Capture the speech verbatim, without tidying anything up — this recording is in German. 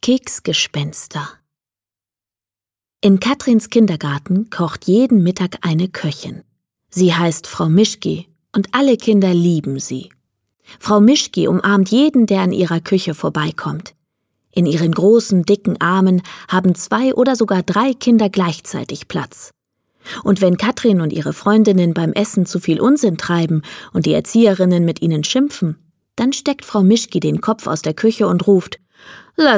Keksgespenster. In Katrins Kindergarten kocht jeden Mittag eine Köchin. Sie heißt Frau Mischki und alle Kinder lieben sie. Frau Mischki umarmt jeden, der an ihrer Küche vorbeikommt. In ihren großen, dicken Armen haben zwei oder sogar drei Kinder gleichzeitig Platz. Und wenn Katrin und ihre Freundinnen beim Essen zu viel Unsinn treiben und die Erzieherinnen mit ihnen schimpfen, dann steckt Frau Mischki den Kopf aus der Küche und ruft: